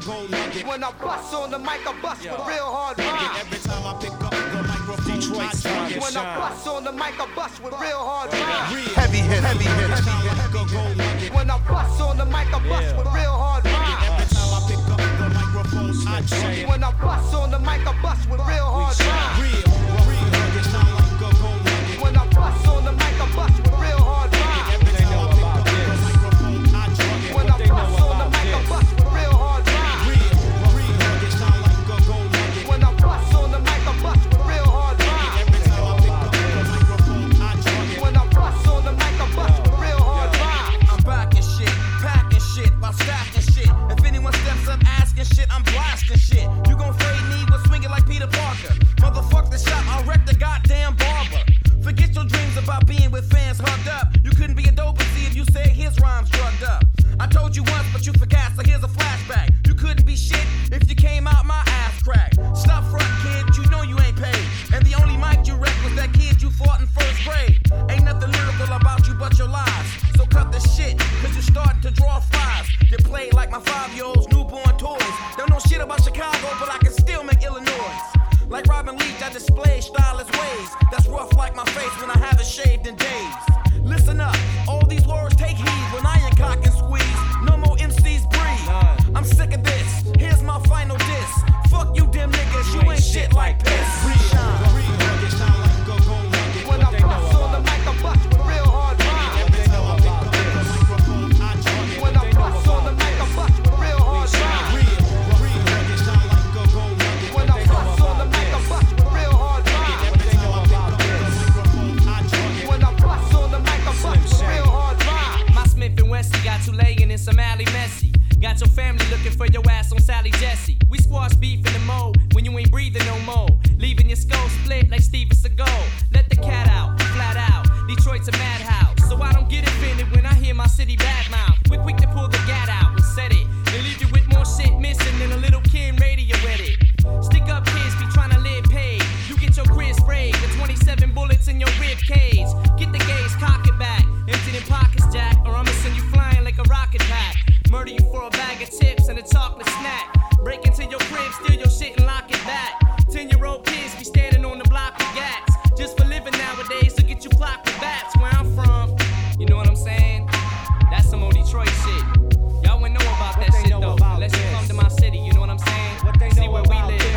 gold nugget. When I bust on the mic, I bust with real hard rhymes. Every time I pick up the microphone, Detroit I When I bust on the mic, I bust with real hard rhymes. Heavy hit, heavy hit, heavy hit, go gold nugget. When I bust on the mic, I bust with real hard rhymes. Every time I pick up the microphone, I say When I bust on the mic, I bust with real hard rhymes. real nugget sound like a gold nugget. When I bust on the mic, I bust with real hard rhymes. Every time I pick up the microphone, I drug it. When I bust on the mic, I bust with real hard rhymes. Real nugget sound like a gold nugget. When I bust on the mic, I bust with real hard rhymes. Every time I pick up the microphone, I drug it. When I bust on the mic, I bust with real hard rhymes. I'm backing shit, packing shit, while stacking shit. If anyone steps up asking shit, I'm blasting shit. You gon' fade me with swinging like Peter Parker. Motherfuck the shop, I'll wreck the goddamn barber. Forget your dreams about being with fans hugged up. You couldn't be a dope and see if you said his rhymes drugged up. I told you once, but you forgot, so here's a flashback. You couldn't be shit if you came out my ass crack. Stop front, kid, you know you ain't paid. And the only mic you wrecked was that kid you fought in first grade. Ain't nothing lyrical about you but your lies. So cut the shit, cause you're starting to draw flies. You played like my 5-year-old's newborn toys. Don't know shit about Chicago, but I can still make Illinois. Like Robin Leach, I display stylish ways. That's rough like my face when I haven't shaved in days. Listen up, all these words take heed when I ain't cock and squeeze. No more MCs breathe. I'm sick of this. Here's my final diss. Fuck you, dim niggas. You ain't shit like piss. Real nugget sound like a gold nugget. When I bust on the mic, I bust with real hard rhymes. Every time I pick up the microphone, I drug it. When I bust on the mic, I bust with real hard rhymes. Real nugget sound like a gold nugget. When I bust on the mic, I bust with real hard rhymes. Every time I pick up the microphone, I drug it. When I bust on the mic, I bust with real hard rhymes. My Smith and Wessie got you laying in some alley messy. Got your family looking for your ass on Sally Jesse. We squash beef in the mold when you ain't breathing no more. Leaving your skull split like Steven Seagal. Let the cat out, flat out. Detroit's a madhouse, so I don't get offended when I hear my city badmouth. We're quick to pull the gat out and set it. And leave you with more shit missing than a little kid radio edit. Stick up kids be trying to live paid. You get your career sprayed with 27 bullets in your rib cage. Get the gauge, cock it back. Empty them pockets, Jack, or I'ma send you flying like a rocket pack. Murder you for a bag of chips and a chocolate snack. Break into your crib, steal your shit and lock it back. 10-year-old kids be standing on the block with gats. Just for living nowadays, look at you clock with bats. Where I'm from, you know what I'm saying? That's some old Detroit shit. Y'all wouldn't know about that shit though, unless you come to my city, you know what I'm saying? See where we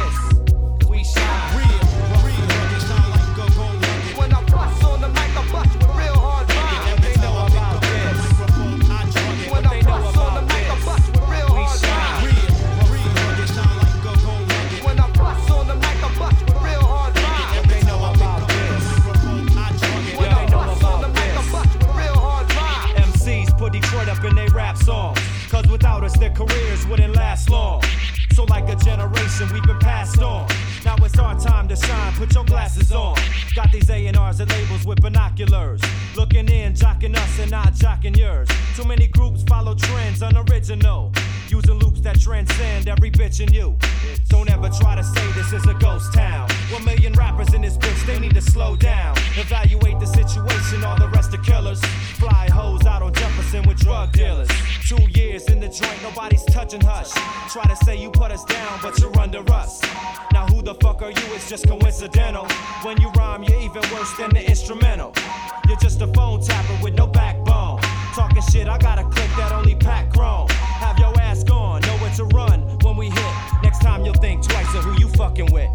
live, cause we shine. Real nugget sound like a gold nugget. When I bust on the mic, I bust with real hard rhymes. Every time I pick up the microphone, I drug it. When I bust on the mic, I bust with real hard rhymes. Real nugget sound like a gold nugget. When I bust on the mic, I bust with real hard rhymes. Every time I pick up the microphone, I drug it. When I bust on the mic, I bust with real hard rhymes. MCs put Detroit up in their rap songs, cause without us their careers wouldn't last long. So like a generation we've been passed on. Now it's our time to shine, put your glasses on. Got these A&Rs and labels with binoculars, looking in, jocking us and not jocking yours. Too many groups follow trends unoriginal, using loops that transcend every bitch in you. Don't ever try to say this is a ghost town. 1 million rappers in this bitch, they need to slow down. Evaluate the situation, all the rest are killers. Fly hoes out on Jefferson with drug dealers. 2 years in the joint, nobody's touching hush. Try to say you put us down, but you're under us. Now who the fuck are you? It's just coincidental. When you rhyme, you're even worse than the instrumental. You're just a phone tapper with no backbone. Talking shit, I got a clip that only pack chrome. Have your ass gone, know where to run when we hit. Next time you'll think twice of who you fucking with.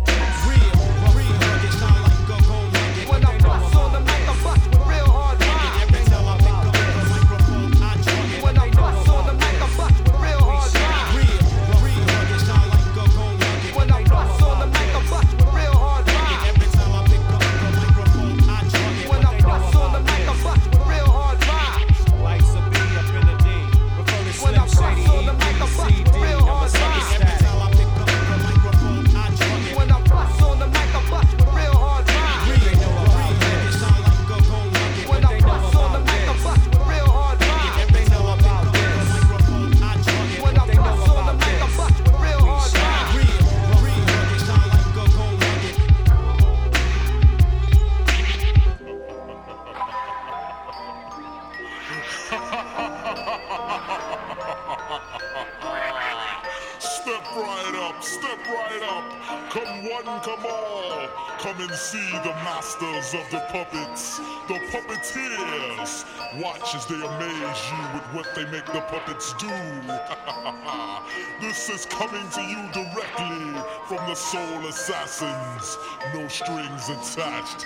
Real nugget sound like a gold nugget. When I bust on the mic, I bust with real hard rhymes. Every time I pick up the microphone, I drug it. When I bust on the mic, I bust with real hard rhymes. Real nugget sound like a gold nugget. When I bust on the mic, I bust with real hard rhymes. Every time I pick up the microphone, I drug it. When I bust on the mic, I bust with real hard rhymes. Like to be up in the D. Refer to When I step right up. Come one, come all. Come and see the masters of the puppets, the puppeteers. Watch as they amaze you with what they make the puppets do. This is coming to you directly from the Soul Assassins. No strings attached.